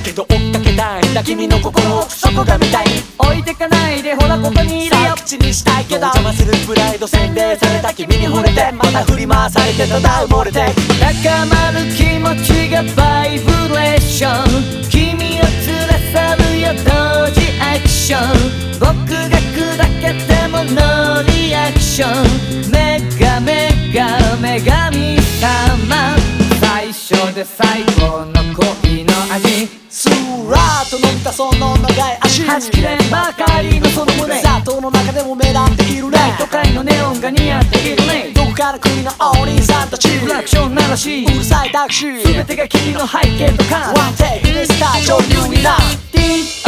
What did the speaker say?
けど追っかけたいんだ君の心そこが見たい。 置いてかないでほらここにいるよ。 口にしたいけど邪魔するプライド洗礼された君に惚れてまた振り回されてただ埋もれて高まる気持ちがバイブレーション君を連れ去るよ同時アクション僕が砕けてもノーリアクションメガ女神様最初で最後の恋の味スラーッと伸びたその長い足はちきれんばかりのその胸砂糖の中でも目立っているね都会のネオンが似合っているねどこかの国のお兄さんたちクラクション鳴らしうるさいタクシー全てが君の背景とかワンテイクでスター女優になティン